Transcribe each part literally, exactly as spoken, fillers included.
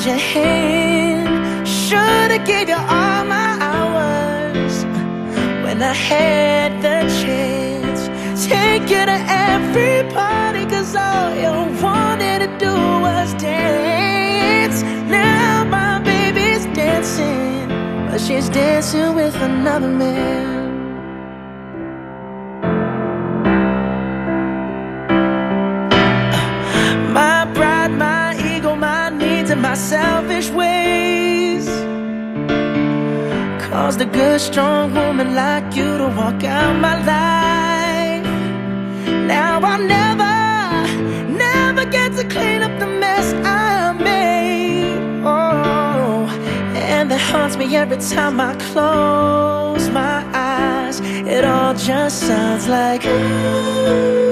your hand. Should've gave you all my hours when I had the chance. Take you to every party, cause all you wanted to do was dance. Now my baby's dancing, but she's dancing with another man. My pride, my ego, my needs, and my selfish ways caused a good, strong woman like you to walk out my life. Now I'll never, never get to clean up the mess I made. Oh, and that haunts me every time I close my eyes. It all just sounds like ooh.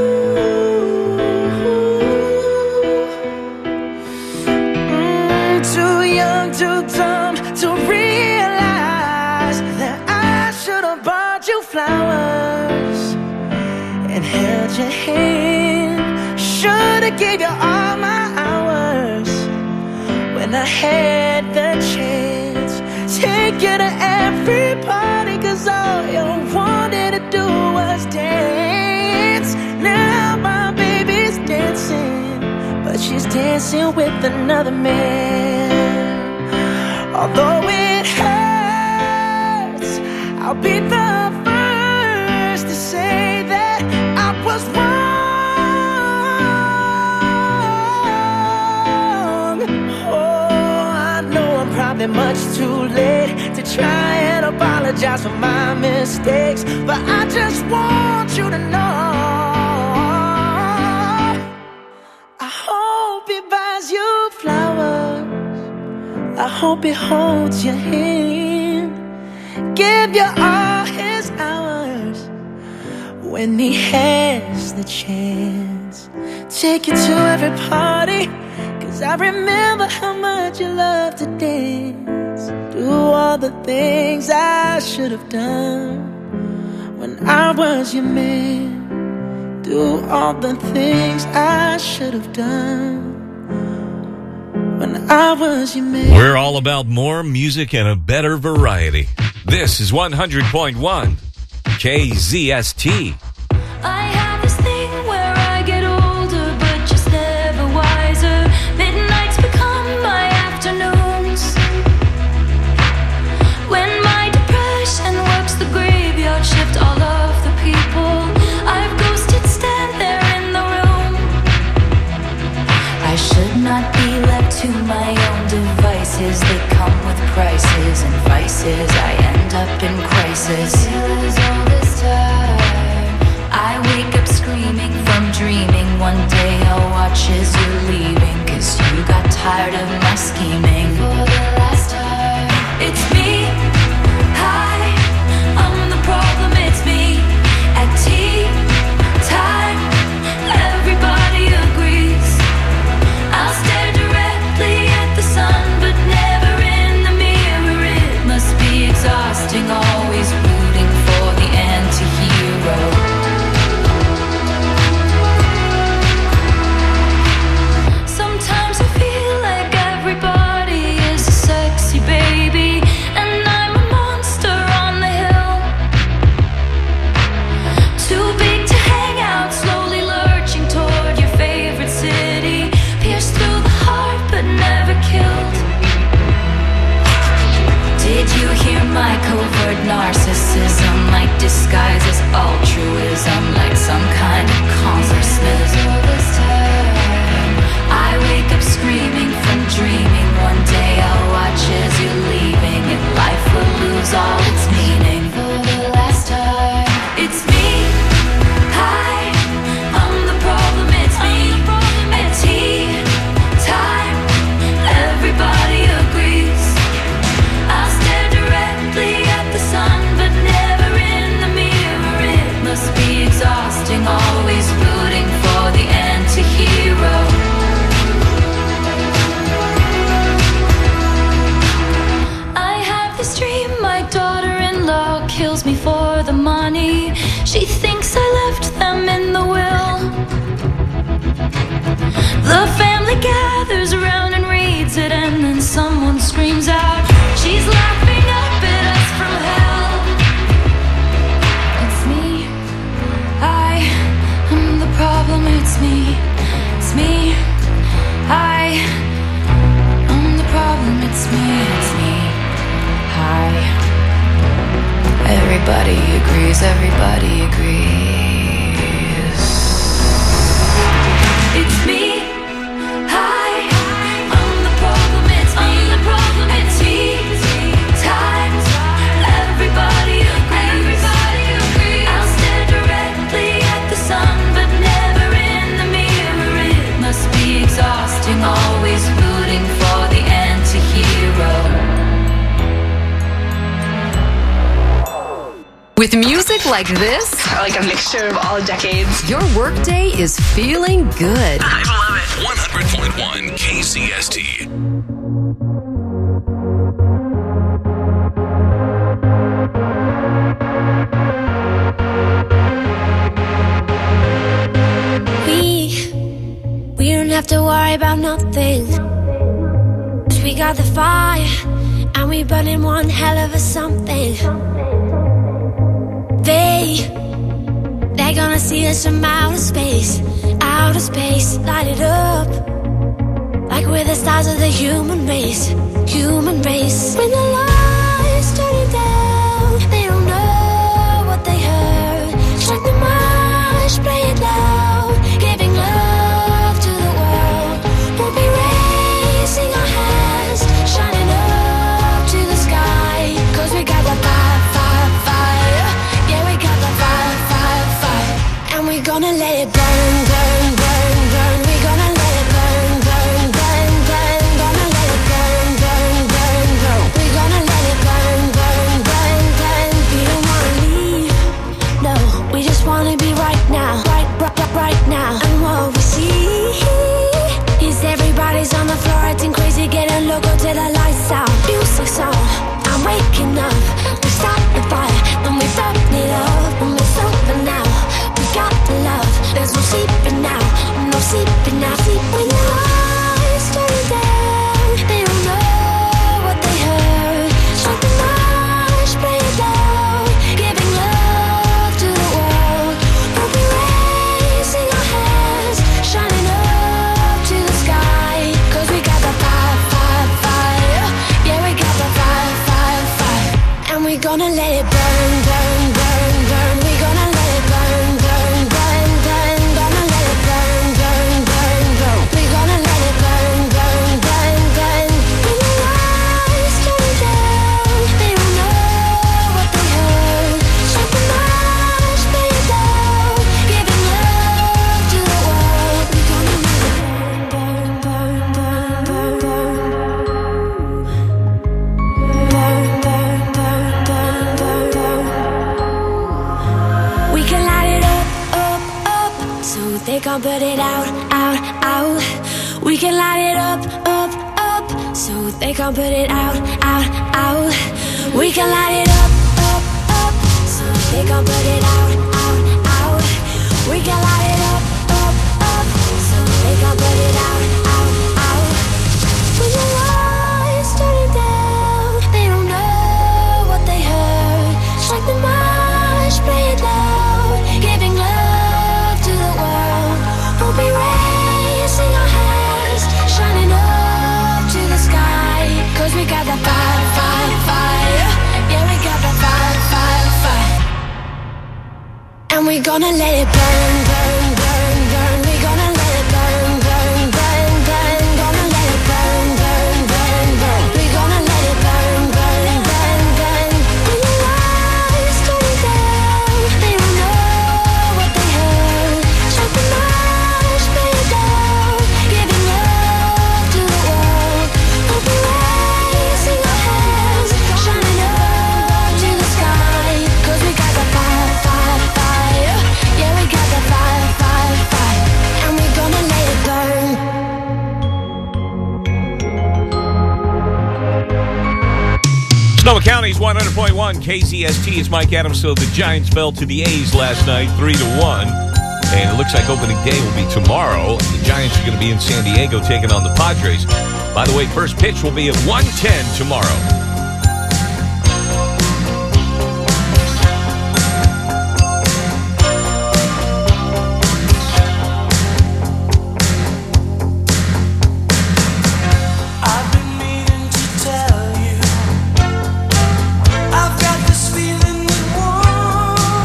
Too dumb to realize that I should have bought you flowers and held your hand. Should have gave you all my hours when I had the chance. Take you to every party, cause all you wanted to do was dance. Now my baby's dancing, but she's dancing with another man. Although it hurts, I'll be the first to say that I was wrong. Oh, I know I'm probably much too late to try and apologize for my mistakes, but I just want you to know I hope he buys you flowers, I hope he holds your hand, give you all his hours when he has the chance. Take you to every party, cause I remember how much you loved to dance. Do all the things I should have done when I was your man. Do all the things I should have done when I was your man. We're all about more music and a better variety. This is one hundred point one K Z S T. I have this thing where I get older, but just never wiser. Midnights become my afternoons. When my depression works the graveyard shift, all of the people I've ghosted stand there in the room. I should not be left to my own devices. They come with prices and vices. I end up in crisis. Feels all this time. I wake up screaming from dreaming. One day I'll watch as you're leaving, cause you got tired of my scheming. For the last time, it's me. Hi, I'm the problem, it's me. At tea time, everybody agrees. I'll stare directly at the sun, but never in the mirror. It must be exhausting, always rooting for the anti-hero. Sometimes I feel like everybody is a sexy baby, and I'm a monster on the hill. Too big to hang out, slowly lurching toward your favorite city. Pierced through the heart, but never killed. Did you hear my covert narcissism? Like disguise as altruism, like some kind of consciousness. All this time, I wake up screaming from dreaming. One day I'll watch as you're leaving, and life will lose all its meaning. For the last time, it's me. Hi, I'm the problem, it's me. At tea time, everybody agrees. I'll stare directly at the sun, but never in the mirror. It must be exhausting, always rooting for the anti-hero. I have this dream, my daughter-in-law kills me for the money. She thinks I left them in the will. The family gathers around and reads it, and then agrees, everybody agrees. It's me. Hi, I'm the problem. It's me. The problem. It's me. Time. Everybody agrees. Everybody agrees. I'll stare directly at the sun, but never in the mirror. It must be exhausting, always rooting for the anti-hero. With music like this, like a mixture of all decades, your workday is feeling good. I love it. one hundred point one K Z S T. We, we don't have to worry about nothing. 'Cause we got the fire, and we burning one hell of a something. They, they're gonna see us from outer space, outer space, light it up. Like we're the stars of the human race, human race. When the lights turning down, they don't know what they heard. Strike the march, play it loud, giving love to the world. We'll be raising our hands, shining up to the sky. 'Cause we got the fire, fire, fire. Yeah, we got the fire, fire, fire. And we're gonna let it burn, burn, burn, burn. We're gonna let it burn, burn, burn, burn. Gonna let it burn, burn, burn, burn. We're gonna let it burn, burn, burn, burn. We don't wanna leave, no. We just wanna be right now, right, right, right, right now. And what we see is everybody's on the floor acting crazy, getting loco till the lights out. Music's on, I'm waking up. We start the fire, and we burn it up. And it's over now, we got the love. There's no sleeping now, no sleeping now. Sleep when the lights turn down, they don't know what they heard. Strike the march, play it loud, giving love to the world. We'll be raising our hands, shining up to the sky. 'Cause we got the fire, fire, fire. Yeah, we got the fire, fire, fire. And we're gonna let it burn, burn, burn, burn. We're gonna let it burn, burn, burn, burn. Gonna let it burn, burn, burn, burn. We're gonna let it burn, burn, burn, burn. When the lights turn down, they don't know what they heard. Strike the march, play it loud, giving love to the world. We're gonna let it burn, burn, burn, burn, burn, burn, burn, burn, burn, burn, burn. We can light it up, up, up, so they can't put it out, out, out. We can light it up, up, up, so they can't put it out, out, out. We can light it up, up, up, so they can't put it out, out, out. We can light it up, up, up, so they can't put it out, out, out. When the lights turn down, they don't know what they heard. Strike the march, play it loud, giving love to the world. We'll be raising our hands, shining up to the sky. 'Cause we got the fire, fire, fire. Yeah, we got the fire, fire, fire. And we're gonna let it burn, burn, burn, burn. We're gonna let it burn, burn, burn, burn. Gonna let it burn, burn, burn, burn. We're gonna let it burn, burn, burn, burn. When the lights turn down, they don't know what they heard. Strike the march, play it loud, giving love to the world. We'll be raising our hands, shining up to the sky. 'Cause we got the fire, fire, fire. Yeah, we got the fire, fire, fire. And we're gonna let it burn. Sonoma County's one hundred point one K Z S T is Mike Adams. So the Giants fell to the A's last night, three to one. And it looks like opening day will be tomorrow. The Giants are going to be in San Diego taking on the Padres. By the way, first pitch will be at one ten tomorrow. I've been meaning to tell you, I've got this feeling that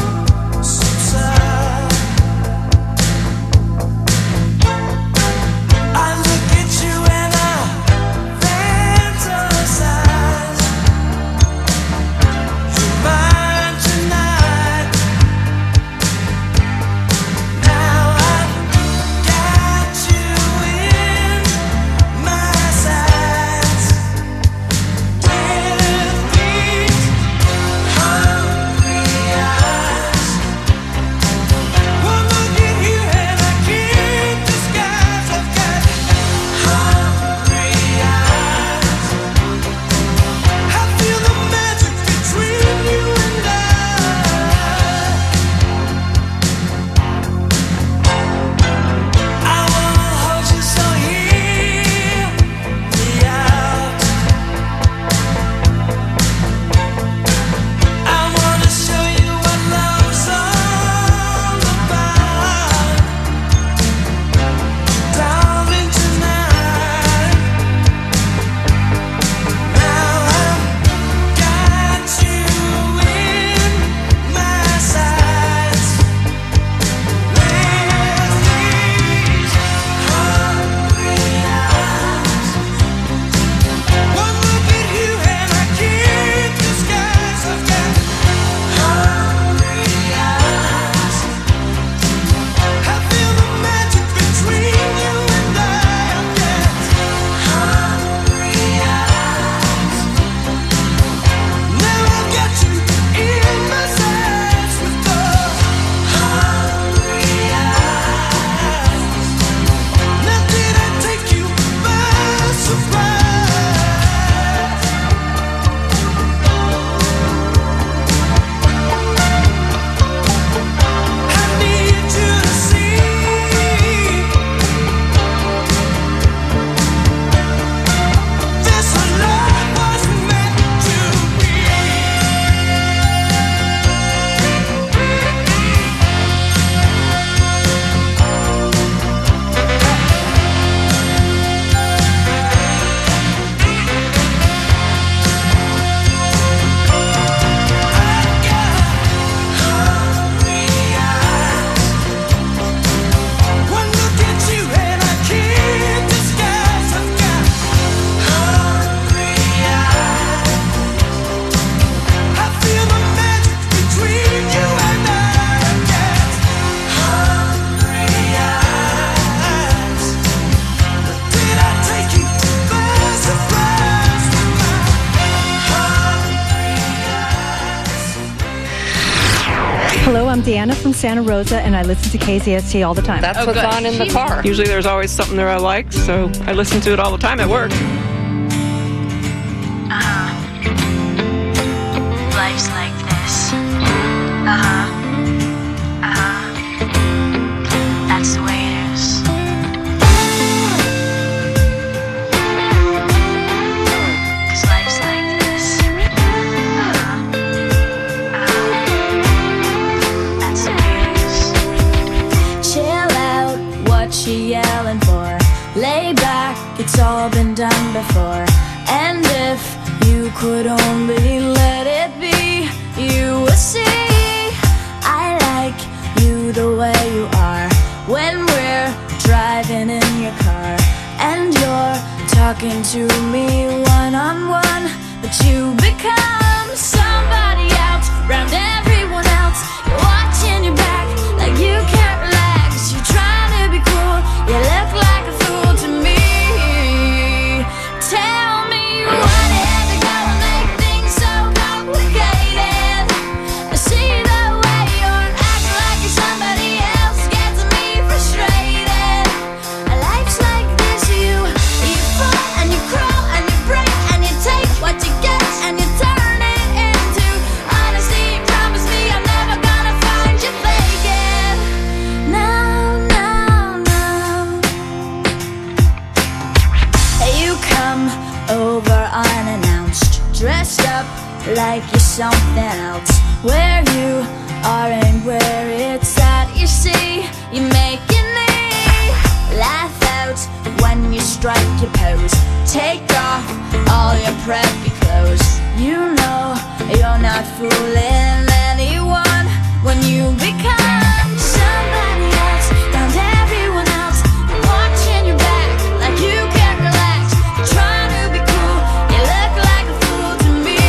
Deanna from Santa Rosa, and I listen to K Z S T all the time. That's Oh, what's good. on in the She- car. Usually there's always something there I like, so I listen to it all the time at work. Uh-huh. Life's like this. Uh-huh. Uh-huh. That's the way it is. Cause life's like this. Uh-huh. Uh-huh. That's the way it is. Chill out, what you yelling for? Lay back, it's all been done before. And if you could only let it be, you would see I like you the way you are. When we're driving in your car and you're talking to me one-on-one, but you become somebody else around everyone else. You're watching your back like you can't relax. You're trying to be cool, you look like a fool to me. Tell me what had to go and make things so complicated. I see the way you're acting like you're somebody else gets me frustrated. Life's like this, you you fall and you crawl and you break and you take what you get and you turn it into honesty. Promise me I'm never gonna find you faking. No, no, no. You come over unannounced, dressed up like you're something else. Where you are and where it's at, you see, you're making me laugh out when you strike your pose. Take off all your preppy clothes. You know you're not fooling anyone when you become somebody else around everyone else. You're watching your back like you can't relax. You're trying to be cool, you look like a fool to me.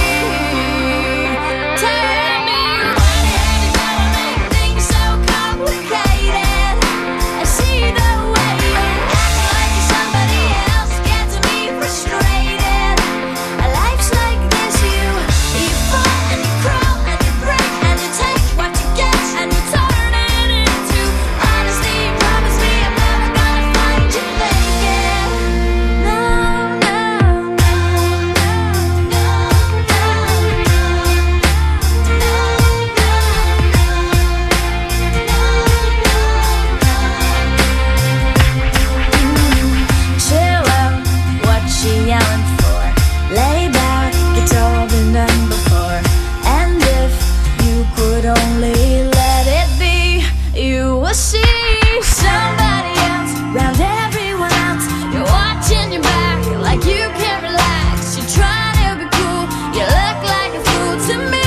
Tell me what had to go and make things so complicated. I see the way you're acting like you're somebody else gets me frustrated. Life's like this, you you fall and you crawl and you break and you take what you get and you turn it into honesty. Promise me I'm never gonna find you faking. No, no, no, no, chill out, what you yelling for? Lay back, it's all been done before. And if you could only let it be, you will see somebody else around everyone else. You're watching your back like you can't relax. You're trying to be cool, you look like a fool to me.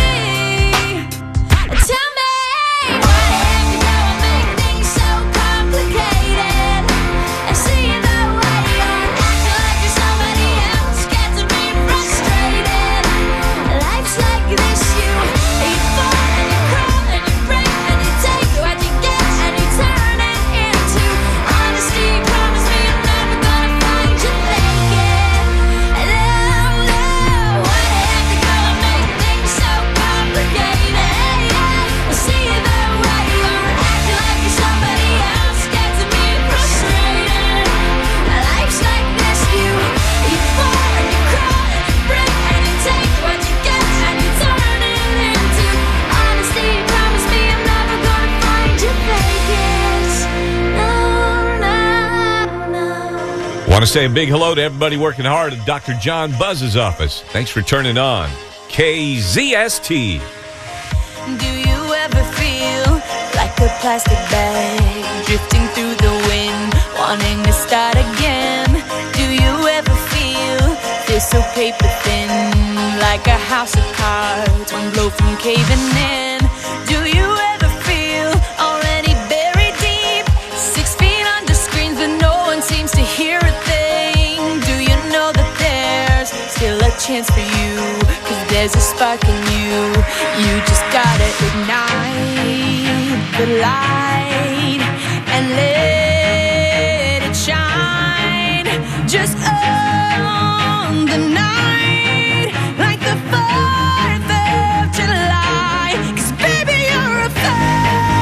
Tell me what had to go and make things so complicated. I see the way you're acting like you're somebody else gets me frustrated. Life's like this, you you fall and you crawl and you break and you take what you get and you turn it into honesty. Promise me I'm never gonna find you faking. No, no, what had to go and make things so complicated? I see the way you're acting like you're somebody else gets me frustrated. Life's like this, you you fall and you crawl and you break and you take what you get and you turn it into honesty. Promise me I'm never gonna find you faking. No, no, no. Want to say a big hello to everybody working hard at Doctor John Buzz's office. Thanks for turning on K Z S T. Do you ever feel like a plastic bag drifting through the wind, wanting to start again? Do you ever feel this so paper thin, like a house of cards, one blow from caving in? Do you ever feel already buried deep, six feet under screens, but no one seems to hear a thing? Do you know that there's still a chance for you? Cause there's a spark in you. You just gotta ignite the light and let it shine. Just own the night like the fourth of July. Cause baby, you're a fire.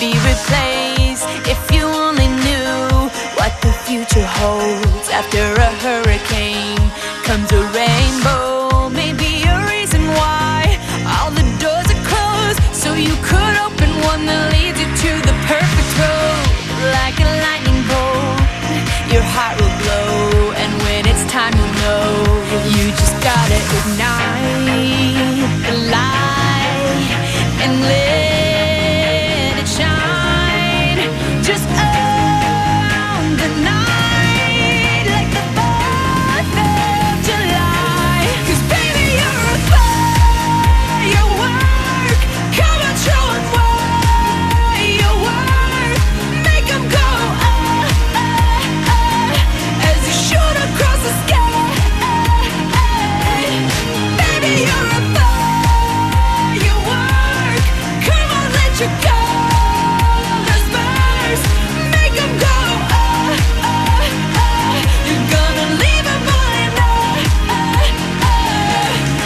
be replaced. If you only knew what the future holds. After a hurricane comes a rainbow. Maybe a reason why all the doors are closed, so you could open one that leads you to the perfect road. Like a lightning bolt, your heart will glow, and when it's time to know, you just gotta ignite the light and let it shine. Just own the night like the fourth of July. 'Cause baby, you're a firework. Come on, show 'em what you work. Make 'em go ah, ah, ah, as you shoot across the sky. Baby, you're a firework. Come on, let your colors burst. Make 'em go ah, ah, ah. You're gonna leave 'em falling ah, ah, ah.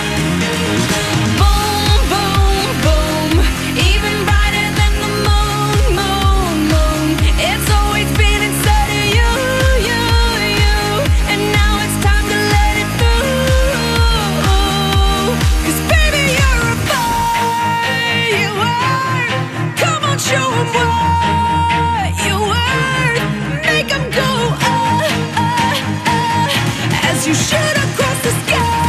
Boom, boom, boom. Even brighter than the moon, moon, moon. It's always been inside of you, you, you. And now it's time to let it through. 'Cause baby, you're a firework. Come on, show 'em what you worth. Make 'em go ah, ah, ah, as you shoot across the sky.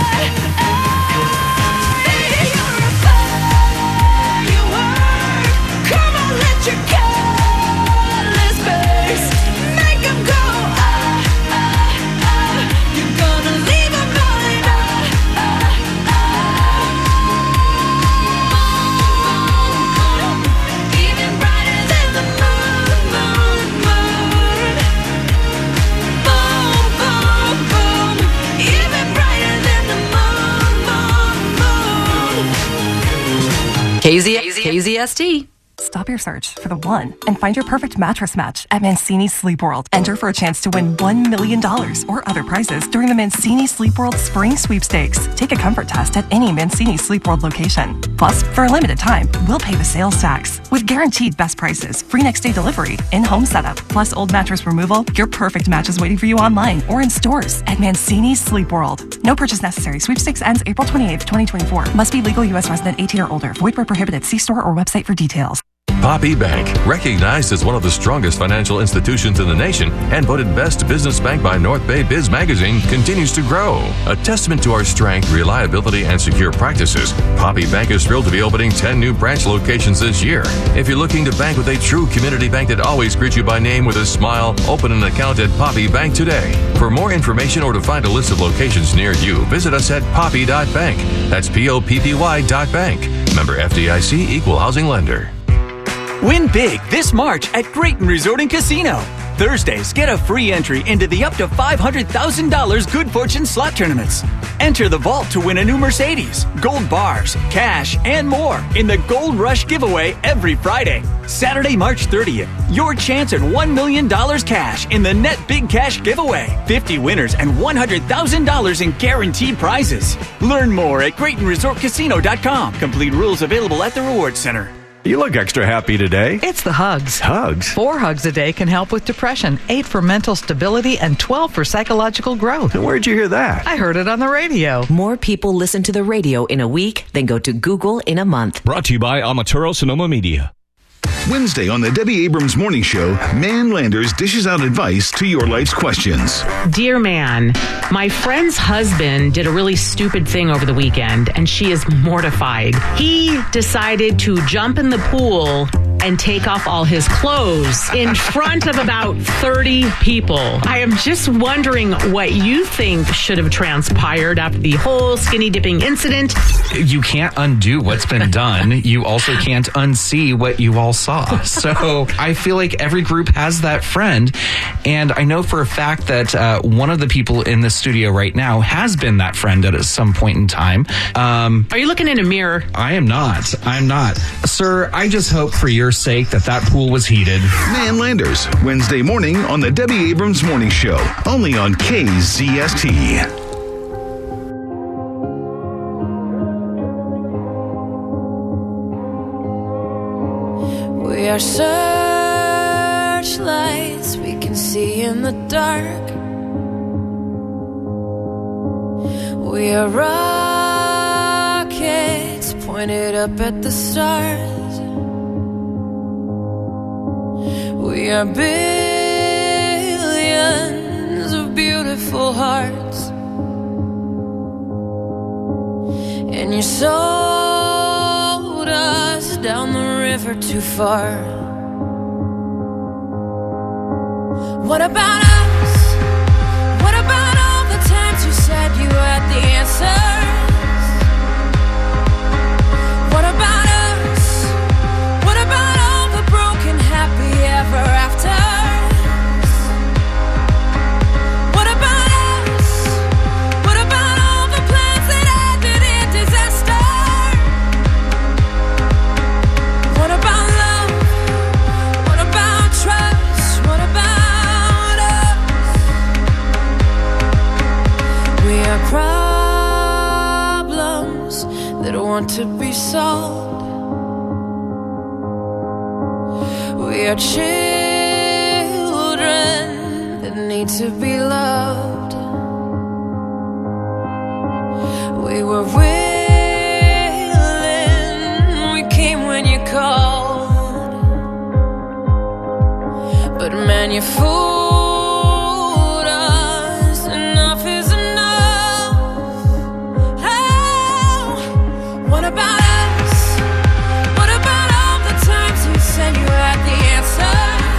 Baby, you're a firework. Come on, let your colors burst. Make 'em go ah, ah, ah. You're gonna leave 'em falling ah, ah, ah. Even brighter than the moon, moon, moon. Boom, boom, boom. Even brighter than the moon, moon, moon. K Z K Z S T. Stop your search for the one and find your perfect mattress match at Mancini Sleep World. Enter for a chance to win one million dollars or other prizes during the Mancini Sleep World Spring Sweepstakes. Take a comfort test at any Mancini Sleep World location. Plus, for a limited time, we'll pay the sales tax. With guaranteed best prices, free next day delivery, in-home setup, plus old mattress removal, your perfect match is waiting for you online or in stores at Mancini Sleep World. No purchase necessary. Sweepstakes ends April twenty-eighth, twenty twenty-four. Must be legal U S resident eighteen or older. Void where prohibited. See store or website for details. Poppy Bank, recognized as one of the strongest financial institutions in the nation and voted Best Business Bank by North Bay Biz Magazine, continues to grow. A testament to our strength, reliability, and secure practices, Poppy Bank is thrilled to be opening ten new branch locations this year. If you're looking to bank with a true community bank that always greets you by name with a smile, open an account at Poppy Bank today. For more information or to find a list of locations near you, visit us at poppy dot bank. That's P O P P Y dot bank. Member F D I C, Equal Housing Lender. Win big this March at Grayton Resort and Casino. Thursdays, get a free entry into the up to five hundred thousand dollars Good Fortune slot tournaments. Enter the vault to win a new Mercedes, gold bars, cash, and more in the Gold Rush giveaway every Friday. Saturday, March thirtieth, your chance at one million dollars cash in the Net Big Cash giveaway. fifty winners and one hundred thousand dollars in guaranteed prizes. Learn more at Grayton Resort Casino dot com. Complete rules available at the Rewards Center. You look extra happy today. It's the hugs. Hugs? Four hugs a day can help with depression, eight for mental stability, and twelve for psychological growth. And where'd you hear that? I heard it on the radio. More people listen to the radio in a week than go to Google in a month. Brought to you by Amaturo Sonoma Media. Wednesday on the Debbie Abrams Morning Show, Man Landers dishes out advice to your life's questions. Dear man, my friend's husband did a really stupid thing over the weekend, and she is mortified. He decided to jump in the pool and take off all his clothes in front of about thirty people. I am just wondering what you think should have transpired after the whole skinny dipping incident. You can't undo what's been done. You also can't unsee what you all saw. So I feel like every group has that friend. And I know for a fact that uh, one of the people in the studio right now has been that friend at some point in time. Um, Are you looking in a mirror? I am not. I'm not. Sir, I just hope for your sake that that pool was heated. Man Landers, Wednesday morning on the Debbie Abrams Morning Show, only on K Z S T. We are searchlights we can see in the dark. We are rockets pointed up at the stars. We are billions of beautiful hearts. And you sold us down the river too far. What about us? What about all the times you said you had the answers? What about us? What about all the broken happy ever afters? What about us? What about all the plans that ended in disaster? What about love? What about trust? What about us? We are problems that want to be solved. We are children that need to be loved. We were willing, we came when you called. But man, you fooled us. Enough is enough. Oh, what about us? What about all the times you said you had the answer?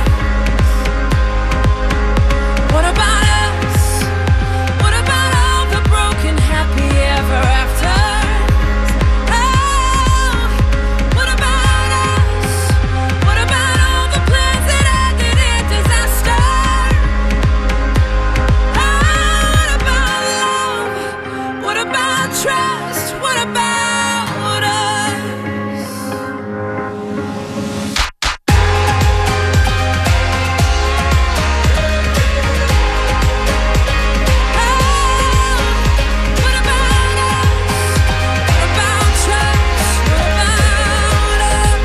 What about us? What about all the broken happy ever afters? Oh, what about us? What about all the plans that ended in disaster? Oh, what about love? What about trust? What about us? What about us? What about trust? What about us?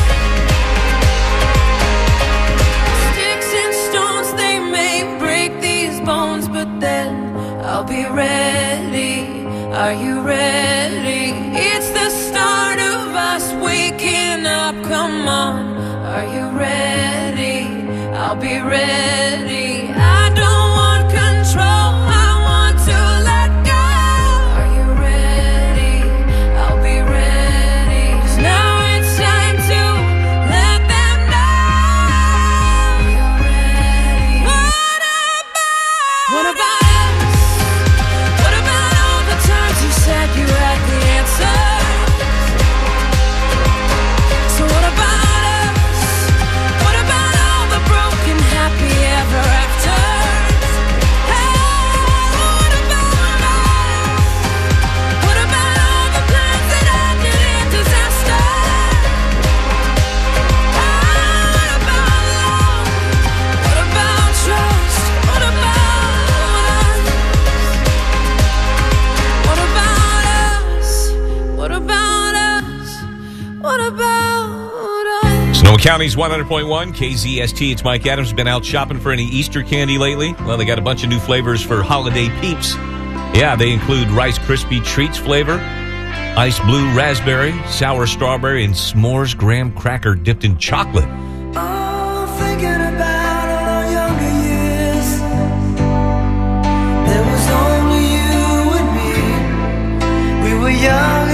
Sticks and stones, they may break these bones, but then I'll be ready. Are you ready? It's the start of us waking up. Come on. Are you ready? I'll be ready. I don't want control. I want to let go. Are you ready? I'll be ready. 'Cause now it's time to let them know. You're ready. What about? What about us? What about all the times you said you had the answer? So what about us? What about all the broken happy ever afters? Hey, what about us? What about all the plans that ended in disaster? What about love? What about trust? What about us? What about us? What about us? What about us? Sonoma County's one hundred point one, K Z S T. It's Mike Adams. Been out shopping for any Easter candy lately? Well, they got a bunch of new flavors for holiday peeps. Yeah, they include Rice Krispie Treats flavor, Ice Blue Raspberry, Sour Strawberry, and S'mores Graham Cracker dipped in chocolate. Oh, thinking about all our younger years. There was only you and me. We were young